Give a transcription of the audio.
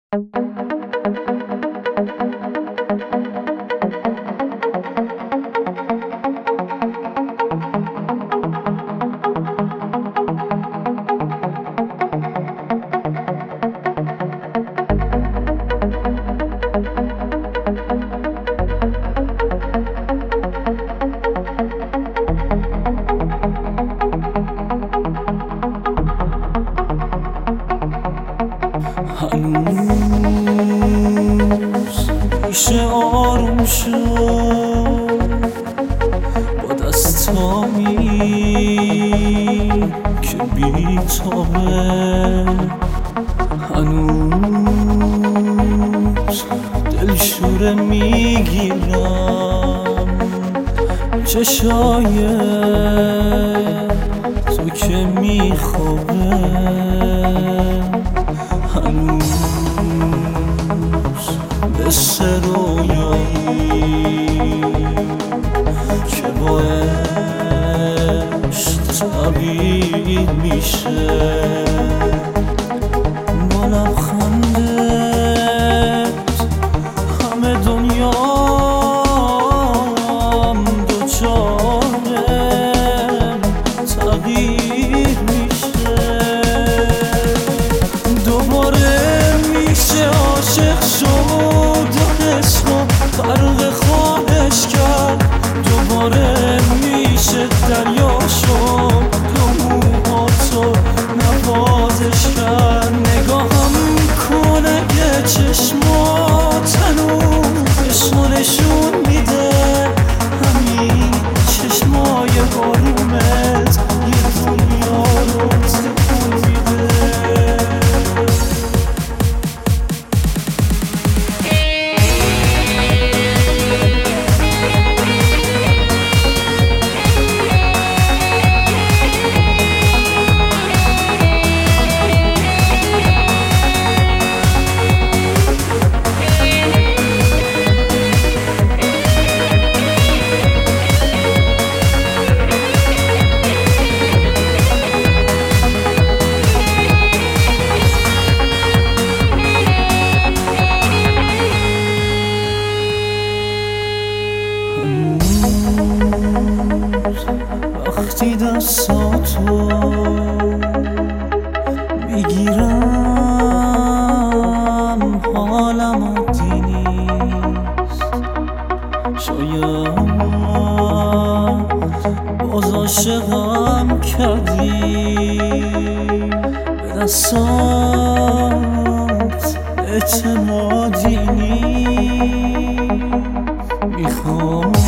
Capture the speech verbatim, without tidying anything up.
هنوز میشه آروم شد با دستامی که بیتابه. هنوز دلشوره میگیرم چشای تو که میخوابه. هنوز مثل رویایی که با عشق تعبیر میشه. با لبخندت همه دنیام دوچاره تغییر میشه. دوباره میشه عاشق شد اسمو فرق خواهش کرد. دوباره میشه دریا شد دو موهاتو نوازش کرد. نگاهم کنه که چشمات هنوز عشقو نشون میده. همین چشمای آرومت یه دنیا رو تکون میده. وقتی دستاتو میگیرم حالم عادی نیست. شاید باز عاشقم کردی به دستات اعتمادی نیست. میخوام